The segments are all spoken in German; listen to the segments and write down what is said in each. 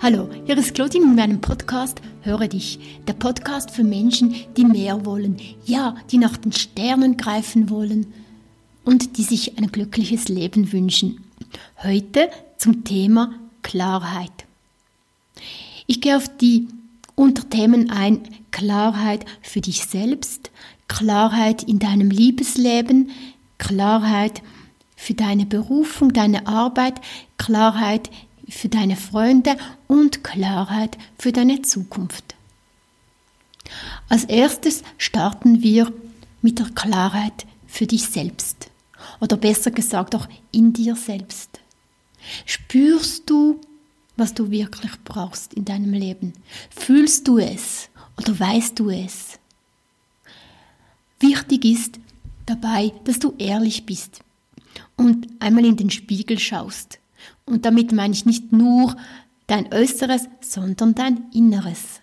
Hallo, hier ist Claudine mit meinem Podcast Höre dich, der Podcast für Menschen, die mehr wollen, ja, die nach den Sternen greifen wollen und die sich ein glückliches Leben wünschen. Heute zum Thema Klarheit. Ich gehe auf die Unterthemen ein: Klarheit für dich selbst, Klarheit in deinem Liebesleben, Klarheit für deine Berufung, deine Arbeit, Klarheit für deine Freunde und Klarheit für deine Zukunft. Als erstes starten wir mit der Klarheit für dich selbst. Oder besser gesagt auch in dir selbst. Spürst du, was du wirklich brauchst in deinem Leben? Fühlst du es oder weißt du es? Wichtig ist dabei, dass du ehrlich bist und einmal in den Spiegel schaust. Und damit meine ich nicht nur dein Äußeres, sondern dein Inneres.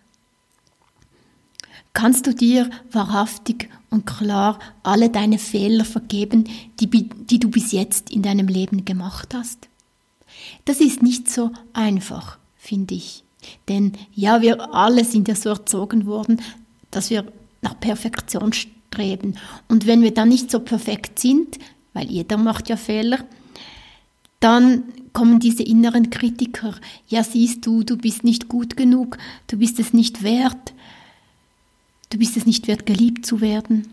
Kannst du dir wahrhaftig und klar alle deine Fehler vergeben, die du bis jetzt in deinem Leben gemacht hast? Das ist nicht so einfach, finde ich. Denn ja, wir alle sind ja so erzogen worden, dass wir nach Perfektion streben. Und wenn wir dann nicht so perfekt sind, weil jeder macht ja Fehler, dann kommen diese inneren Kritiker. Ja, siehst du, du bist nicht gut genug, du bist es nicht wert, geliebt zu werden.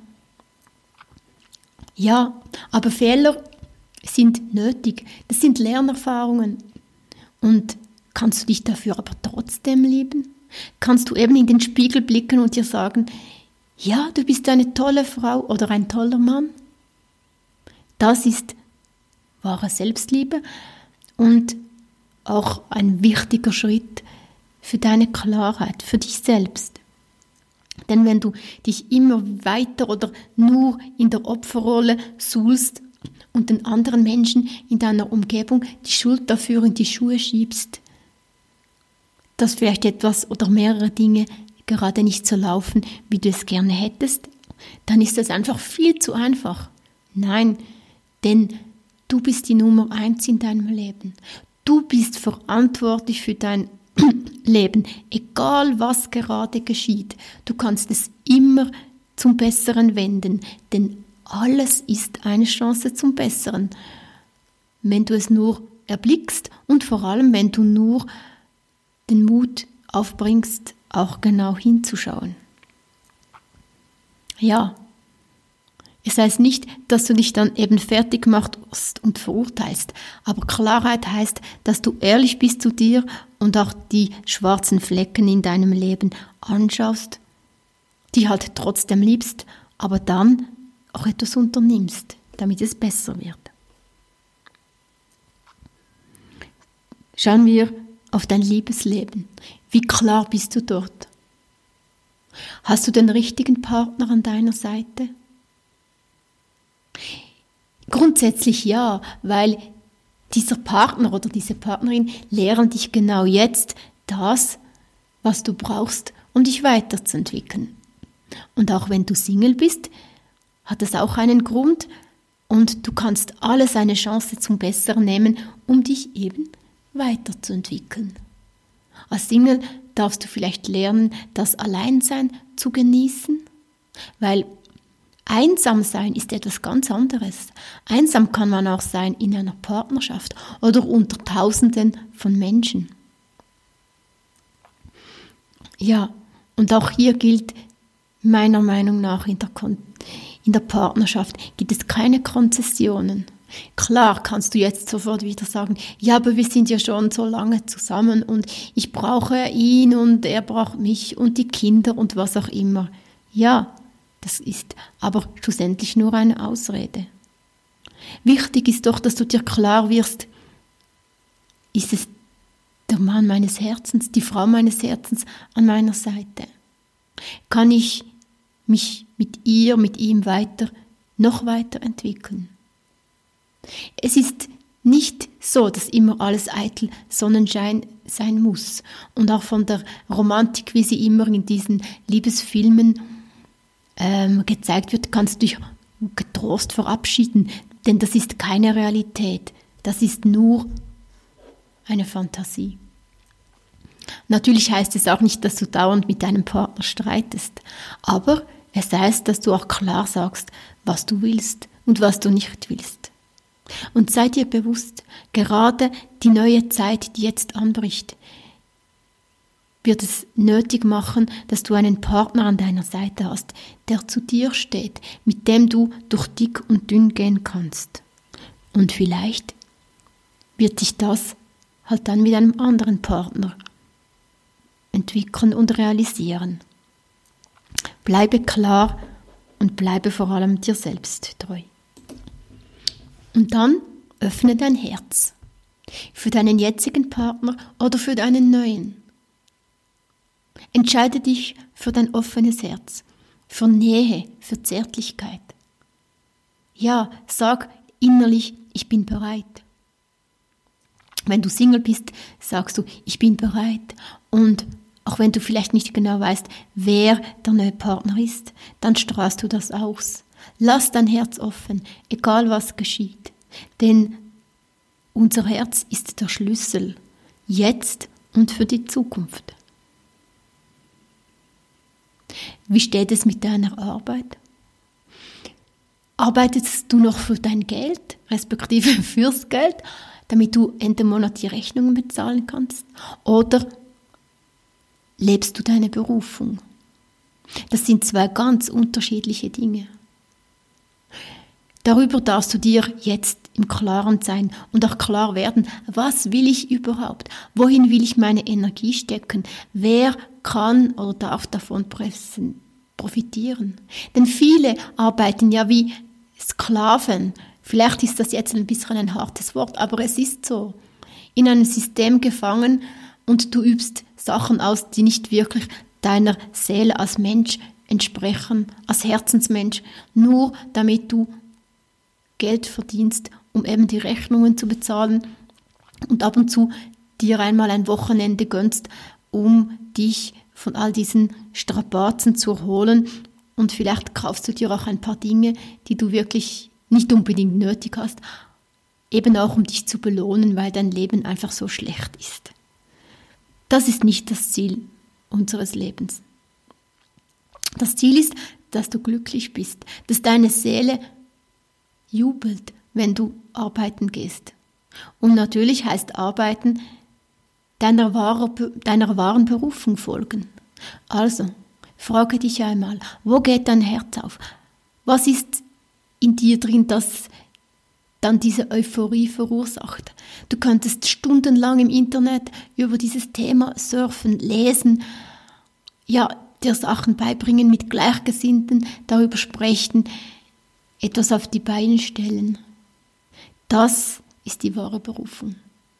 Ja, aber Fehler sind nötig, das sind Lernerfahrungen. Und kannst du dich dafür aber trotzdem lieben? Kannst du eben in den Spiegel blicken und dir sagen, ja, du bist eine tolle Frau oder ein toller Mann? Das ist wahre Selbstliebe und auch ein wichtiger Schritt für deine Klarheit, für dich selbst. Denn wenn du dich immer weiter oder nur in der Opferrolle suhlst und den anderen Menschen in deiner Umgebung die Schuld dafür in die Schuhe schiebst, dass vielleicht etwas oder mehrere Dinge gerade nicht so laufen, wie du es gerne hättest, dann ist das einfach viel zu einfach. Nein, denn du bist die Nummer 1 in deinem Leben. Du bist verantwortlich für dein Leben, egal was gerade geschieht. Du kannst es immer zum Besseren wenden, denn alles ist eine Chance zum Besseren, wenn du es nur erblickst und vor allem, wenn du nur den Mut aufbringst, auch genau hinzuschauen. Ja, es heißt nicht, dass du dich dann eben fertig machst und verurteilst, aber Klarheit heißt, dass du ehrlich bist zu dir und auch die schwarzen Flecken in deinem Leben anschaust, die halt trotzdem liebst, aber dann auch etwas unternimmst, damit es besser wird. Schauen wir auf dein Liebesleben. Wie klar bist du dort? Hast du den richtigen Partner an deiner Seite? Grundsätzlich ja, weil dieser Partner oder diese Partnerin lehren dich genau jetzt das, was du brauchst, um dich weiterzuentwickeln. Und auch wenn du Single bist, hat es auch einen Grund und du kannst alles eine Chance zum Besseren nehmen, um dich eben weiterzuentwickeln. Als Single darfst du vielleicht lernen, das Alleinsein zu genießen, weil einsam sein ist etwas ganz anderes. Einsam kann man auch sein in einer Partnerschaft oder unter Tausenden von Menschen. Ja, und auch hier gilt meiner Meinung nach in der Partnerschaft gibt es keine Konzessionen. Klar kannst du jetzt sofort wieder sagen, ja, aber wir sind ja schon so lange zusammen und ich brauche ihn und er braucht mich und die Kinder und was auch immer. Ja, das ist aber schlussendlich nur eine Ausrede. Wichtig ist doch, dass du dir klar wirst, ist es der Mann meines Herzens, die Frau meines Herzens an meiner Seite? Kann ich mich mit ihr, mit ihm noch weiter entwickeln? Es ist nicht so, dass immer alles eitel Sonnenschein sein muss. Und auch von der Romantik, wie sie immer in diesen Liebesfilmen gezeigt wird, kannst du dich getrost verabschieden, denn das ist keine Realität. Das ist nur eine Fantasie. Natürlich heißt es auch nicht, dass du dauernd mit deinem Partner streitest, aber es heißt, dass du auch klar sagst, was du willst und was du nicht willst. Und sei dir bewusst, gerade die neue Zeit, die jetzt anbricht, wird es nötig machen, dass du einen Partner an deiner Seite hast, der zu dir steht, mit dem du durch dick und dünn gehen kannst. Und vielleicht wird sich das halt dann mit einem anderen Partner entwickeln und realisieren. Bleibe klar und bleibe vor allem dir selbst treu. Und dann öffne dein Herz für deinen jetzigen Partner oder für deinen neuen. Entscheide dich für dein offenes Herz, für Nähe, für Zärtlichkeit. Ja, sag innerlich, ich bin bereit. Wenn du Single bist, sagst du, ich bin bereit. Und auch wenn du vielleicht nicht genau weißt, wer der neue Partner ist, dann strahlst du das aus. Lass dein Herz offen, egal was geschieht. Denn unser Herz ist der Schlüssel, jetzt und für die Zukunft. Wie steht es mit deiner Arbeit? Arbeitest du noch für dein Geld, respektive fürs Geld, damit du Ende Monat die Rechnungen bezahlen kannst? Oder lebst du deine Berufung? Das sind zwei ganz unterschiedliche Dinge. Darüber darfst du dir jetzt im Klaren sein und auch klar werden, was will ich überhaupt? Wohin will ich meine Energie stecken? Wer kann oder darf davon profitieren? Denn viele arbeiten ja wie Sklaven. Vielleicht ist das jetzt ein bisschen ein hartes Wort, aber es ist so. In einem System gefangen und du übst Sachen aus, die nicht wirklich deiner Seele als Mensch entsprechen, als Herzensmensch, nur damit du Geld verdienst, um eben die Rechnungen zu bezahlen und ab und zu dir einmal ein Wochenende gönnst, um dich von all diesen Strapazen zu erholen, und vielleicht kaufst du dir auch ein paar Dinge, die du wirklich nicht unbedingt nötig hast, eben auch um dich zu belohnen, weil dein Leben einfach so schlecht ist. Das ist nicht das Ziel unseres Lebens. Das Ziel ist, dass du glücklich bist, dass deine Seele jubelt, wenn du arbeiten gehst. Und natürlich heißt Arbeiten deiner wahren Berufung folgen. Also, frage dich einmal, wo geht dein Herz auf? Was ist in dir drin, das dann diese Euphorie verursacht? Du könntest stundenlang im Internet über dieses Thema surfen, lesen, ja, dir Sachen beibringen mit Gleichgesinnten, darüber sprechen, etwas auf die Beine stellen. Das ist die wahre Berufung.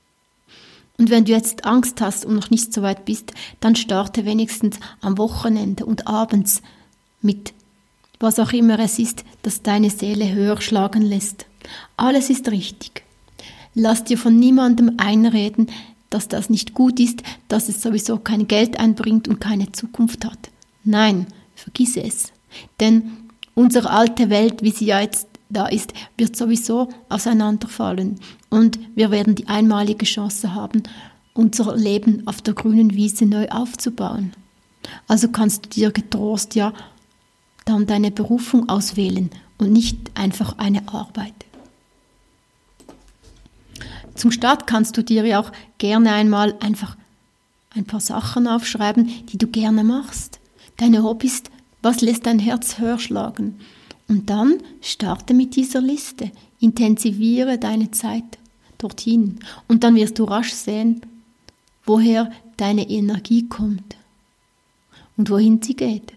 Und wenn du jetzt Angst hast und noch nicht so weit bist, dann starte wenigstens am Wochenende und abends mit was auch immer es ist, das deine Seele höher schlagen lässt. Alles ist richtig. Lass dir von niemandem einreden, dass das nicht gut ist, dass es sowieso kein Geld einbringt und keine Zukunft hat. Nein, vergiss es. Denn unsere alte Welt, wie sie ja jetzt da ist, wird sowieso auseinanderfallen. Und wir werden die einmalige Chance haben, unser Leben auf der grünen Wiese neu aufzubauen. Also kannst du dir getrost ja dann deine Berufung auswählen und nicht einfach eine Arbeit. Zum Start kannst du dir ja auch gerne einmal einfach ein paar Sachen aufschreiben, die du gerne machst. Deine Hobbys, was lässt dein Herz höher schlagen? Und dann starte mit dieser Liste, intensiviere deine Zeit dorthin und dann wirst du rasch sehen, woher deine Energie kommt und wohin sie geht.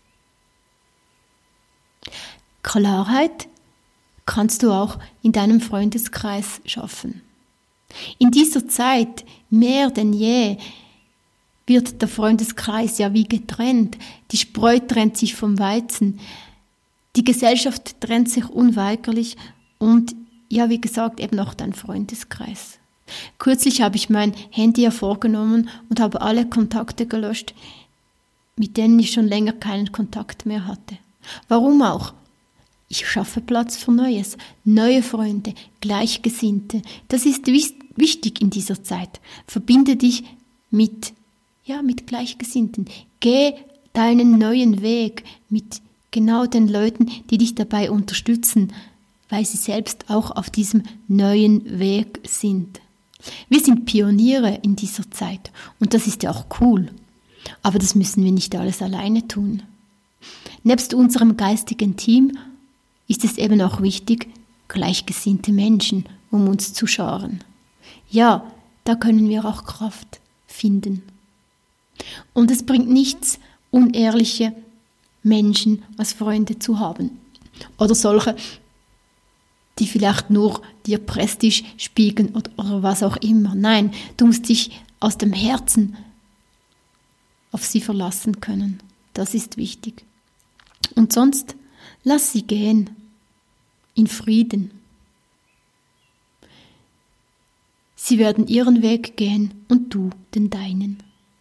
Klarheit kannst du auch in deinem Freundeskreis schaffen. In dieser Zeit, mehr denn je, wird der Freundeskreis ja wie getrennt. Die Spreu trennt sich vom Weizen. Die Gesellschaft trennt sich unweigerlich und ja, wie gesagt, eben auch dein Freundeskreis. Kürzlich habe ich mein Handy hervorgenommen und habe alle Kontakte gelöscht, mit denen ich schon länger keinen Kontakt mehr hatte. Warum auch? Ich schaffe Platz für Neues, neue Freunde, Gleichgesinnte. Das ist wichtig in dieser Zeit. Verbinde dich mit Ja, mit Gleichgesinnten. Geh deinen neuen Weg mit genau den Leuten, die dich dabei unterstützen, weil sie selbst auch auf diesem neuen Weg sind. Wir sind Pioniere in dieser Zeit und das ist ja auch cool. Aber das müssen wir nicht alles alleine tun. Nebst unserem geistigen Team ist es eben auch wichtig, gleichgesinnte Menschen um uns zu scharen. Ja, da können wir auch Kraft finden. Und es bringt nichts, unehrliche Menschen als Freunde zu haben. Oder solche, die vielleicht nur dir Prestige spiegeln oder was auch immer. Nein, du musst dich aus dem Herzen auf sie verlassen können. Das ist wichtig. Und sonst lass sie gehen. In Frieden. Sie werden ihren Weg gehen und du den deinen.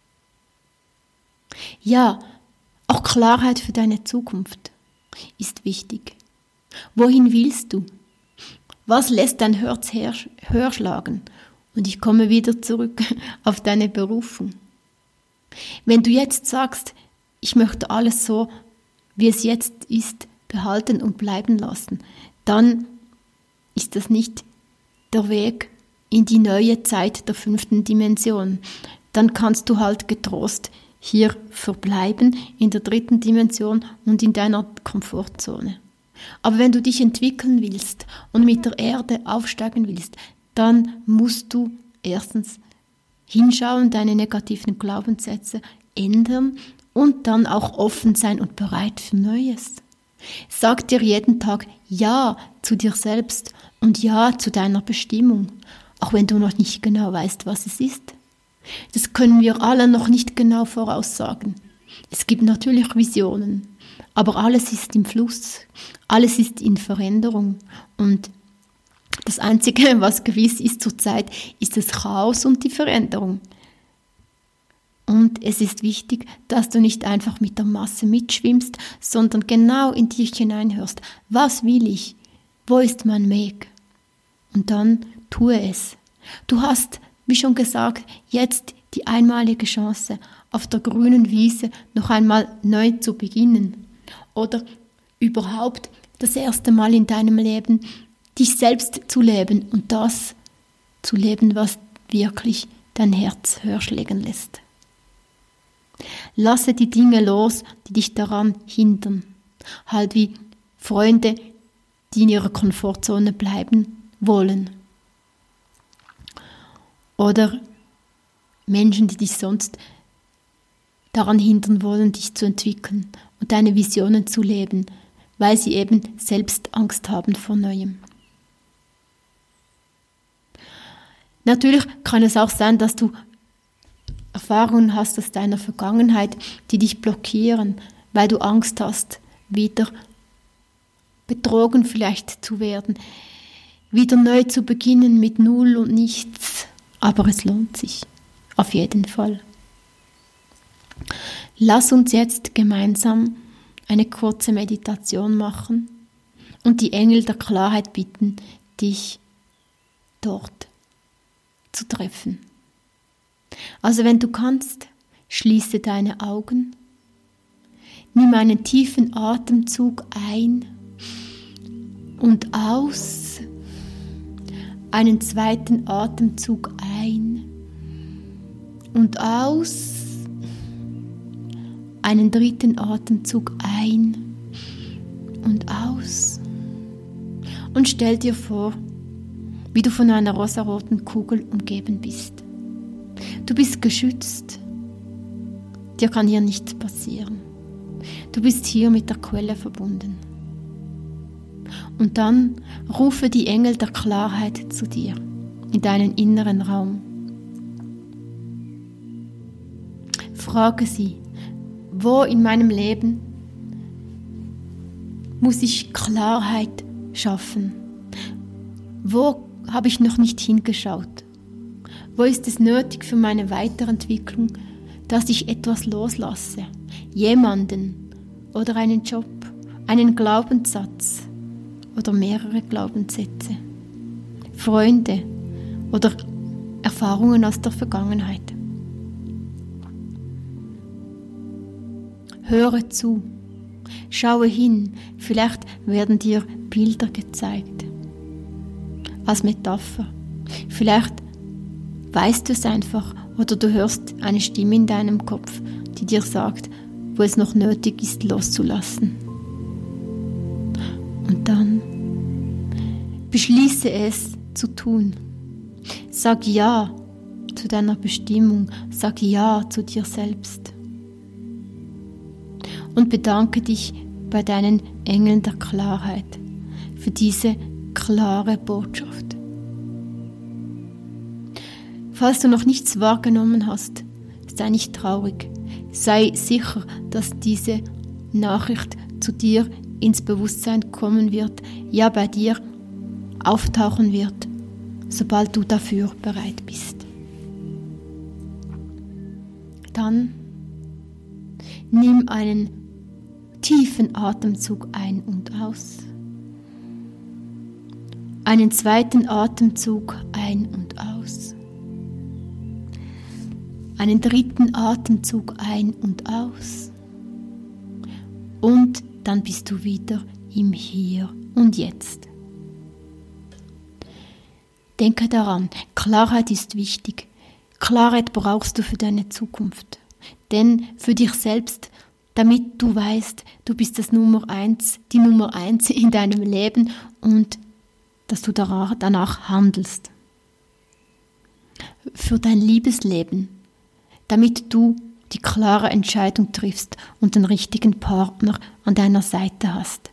Ja, auch Klarheit für deine Zukunft ist wichtig. Wohin willst du? Was lässt dein Herz höher schlagen? Und ich komme wieder zurück auf deine Berufung. Wenn du jetzt sagst, ich möchte alles so, wie es jetzt ist, behalten und bleiben lassen, dann ist das nicht der Weg in die neue Zeit der 5. Dimension. Dann kannst du halt getrost hier verbleiben in der 3. Dimension und in deiner Komfortzone. Aber wenn du dich entwickeln willst und mit der Erde aufsteigen willst, dann musst du erstens hinschauen, deine negativen Glaubenssätze ändern und dann auch offen sein und bereit für Neues. Sag dir jeden Tag Ja zu dir selbst und Ja zu deiner Bestimmung, auch wenn du noch nicht genau weißt, was es ist. Das können wir alle noch nicht genau voraussagen. Es gibt natürlich Visionen, aber alles ist im Fluss, alles ist in Veränderung und das Einzige, was gewiss ist zurzeit, ist das Chaos und die Veränderung. Und es ist wichtig, dass du nicht einfach mit der Masse mitschwimmst, sondern genau in dich hineinhörst. Was will ich? Wo ist mein Weg? Und dann tue es. Du hast, wie schon gesagt, jetzt die einmalige Chance, auf der grünen Wiese noch einmal neu zu beginnen. Oder überhaupt das erste Mal in deinem Leben dich selbst zu leben und das zu leben, was wirklich dein Herz höher schlagen lässt. Lasse die Dinge los, die dich daran hindern. Halt wie Freunde, die in ihrer Komfortzone bleiben wollen. Oder Menschen, die dich sonst daran hindern wollen, dich zu entwickeln und deine Visionen zu leben, weil sie eben selbst Angst haben vor Neuem. Natürlich kann es auch sein, dass du Erfahrungen hast aus deiner Vergangenheit, die dich blockieren, weil du Angst hast, wieder betrogen vielleicht zu werden, wieder neu zu beginnen mit Null und nichts. Aber es lohnt sich, auf jeden Fall. Lass uns jetzt gemeinsam eine kurze Meditation machen und die Engel der Klarheit bitten, dich dort zu treffen. Also wenn du kannst, schließe deine Augen, nimm einen tiefen Atemzug ein und aus, einen zweiten Atemzug ein und aus, einen dritten Atemzug ein und aus und stell dir vor, wie du von einer rosaroten Kugel umgeben bist. Du bist geschützt. Dir kann hier nichts passieren. Du bist hier mit der Quelle verbunden. Und dann rufe die Engel der Klarheit zu dir, in deinen inneren Raum. Frage sie, wo in meinem Leben muss ich Klarheit schaffen? Wo habe ich noch nicht hingeschaut? Wo ist es nötig für meine Weiterentwicklung, dass ich etwas loslasse? Jemanden oder einen Job, einen Glaubenssatz oder mehrere Glaubenssätze, Freunde oder Erfahrungen aus der Vergangenheit. Höre zu. Schaue hin, vielleicht werden dir Bilder gezeigt. Als Metapher. Vielleicht weißt du es einfach oder du hörst eine Stimme in deinem Kopf, die dir sagt, wo es noch nötig ist, loszulassen. Und dann beschließe es zu tun. Sag Ja zu deiner Bestimmung, sag Ja zu dir selbst. Und bedanke dich bei deinen Engeln der Klarheit für diese klare Botschaft. Falls du noch nichts wahrgenommen hast, sei nicht traurig. Sei sicher, dass diese Nachricht zu dir ins Bewusstsein kommen wird, ja bei dir auftauchen wird, sobald du dafür bereit bist. Dann nimm einen tiefen Atemzug ein und aus. Einen zweiten Atemzug ein und aus. Einen dritten Atemzug ein und aus. Und dann bist du wieder im Hier und Jetzt. Denke daran, Klarheit ist wichtig. Klarheit brauchst du für deine Zukunft. Denn für dich selbst, damit du weißt, du bist die Nummer 1 in deinem Leben und dass du danach handelst. Für dein Liebesleben, damit du die klare Entscheidung triffst und den richtigen Partner an deiner Seite hast.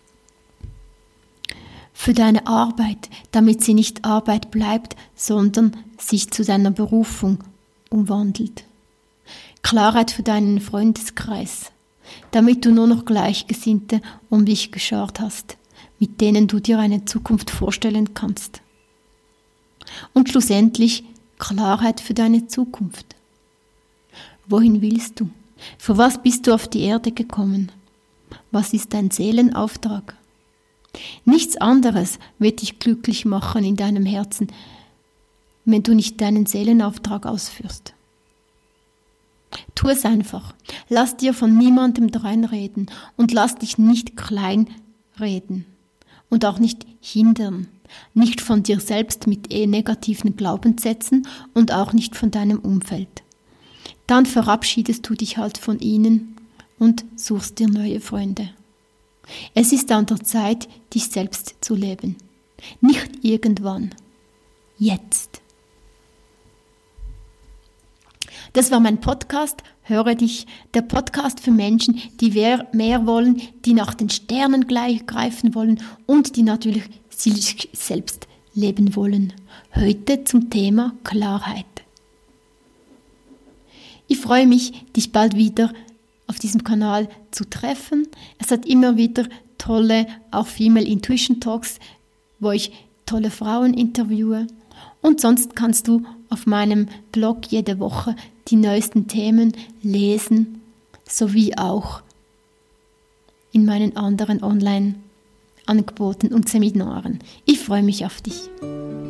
Für deine Arbeit, damit sie nicht Arbeit bleibt, sondern sich zu deiner Berufung umwandelt. Klarheit für deinen Freundeskreis, damit du nur noch Gleichgesinnte um dich geschart hast, mit denen du dir eine Zukunft vorstellen kannst. Und schlussendlich Klarheit für deine Zukunft. Wohin willst du? Für was bist du auf die Erde gekommen? Was ist dein Seelenauftrag? Nichts anderes wird dich glücklich machen in deinem Herzen, wenn du nicht deinen Seelenauftrag ausführst. Tu es einfach. Lass dir von niemandem dreinreden und lass dich nicht klein reden und auch nicht hindern. Nicht von dir selbst mit negativen Glaubenssätzen und auch nicht von deinem Umfeld. Dann verabschiedest du dich halt von ihnen und suchst dir neue Freunde. Es ist an der Zeit, dich selbst zu leben. Nicht irgendwann. Jetzt. Das war mein Podcast, Höre dich, der Podcast für Menschen, die mehr wollen, die nach den Sternen greifen wollen und die natürlich sich selbst leben wollen. Heute zum Thema Klarheit. Ich freue mich, dich bald wieder auf diesem Kanal zu treffen. Es hat immer wieder tolle, auch Female Intuition Talks, wo ich tolle Frauen interviewe. Und sonst kannst du auf meinem Blog jede Woche die neuesten Themen lesen, sowie auch in meinen anderen Online-Angeboten und Seminaren. Ich freue mich auf dich.